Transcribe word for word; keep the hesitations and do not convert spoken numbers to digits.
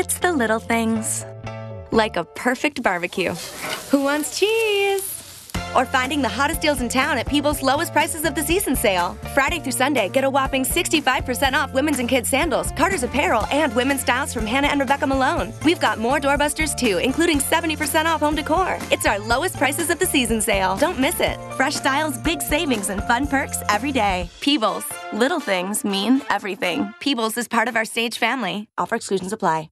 It's the little things. Like a perfect barbecue. Who wants cheese? Or finding the hottest deals in town at Peebles' lowest prices of the season sale. Friday through Sunday, get a whopping sixty-five percent off women's and kids' sandals, Carter's apparel, and women's styles from Hannah and Rebecca Malone. We've got more doorbusters too, including seventy percent off home decor. It's our lowest prices of the season sale. Don't miss it. Fresh styles, big savings, and fun perks every day. Peebles. Little things mean everything. Peebles is part of our Stage family. Offer exclusions apply.